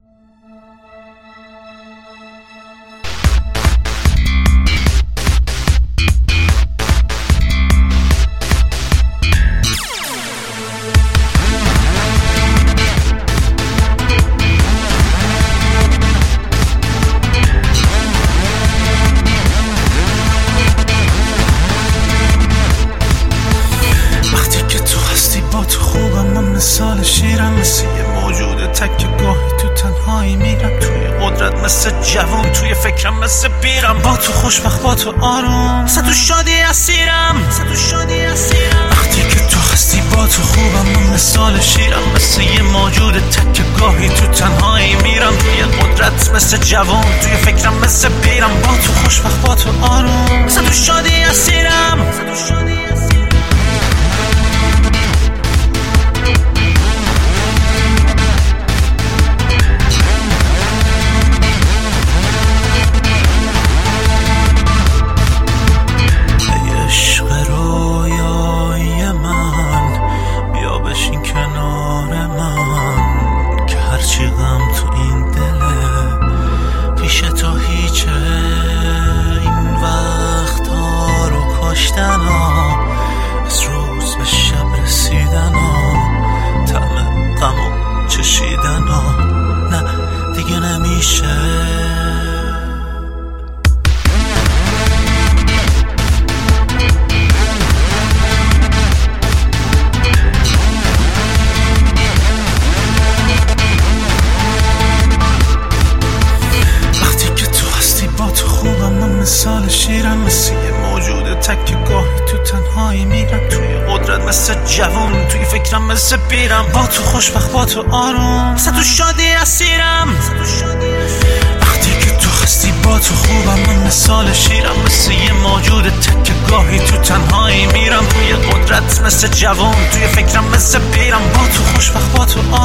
مثال شیرم، مثل یه موجود تک گاهی تو تنهایی میرم توی قدرت، مثل جوان توی فکرم، مثل پیرم با تو خوشبخت، با تو آروم، مثل تو شادی اسیرم. وقتی که تو هستی با تو خوبم، من مثال شیرم، مثل یه موجود تک گاهی تو تنهایی میرم توی قدرت، مثل جوان توی فکرم، مثل پیرم با تو خوشبخت، با تو آروم، مثل تو شادی اسیرم. از روز به شب رسیدن طعم غمو چشیدن نه دیگه نمیشه. وقتی که تو هستی با تو خوبم، من مثال شیرم، مثل یه موجود تک گاهی تو تنهایی میرم توی قدرت، مثل جوان توی فکرم، مثل پیرم با تو خوشبخت، با تو آروم، مثل تو شادی اسیرم. وقتی که تو هستی با تو خوبم، من مثال شیرم، مثل یه موجود تک گاهی تو تنهایی میرم توی قدرت، مثل جوان توی فکرم، مثل پیرم با تو خوشبخت، با تو آروم.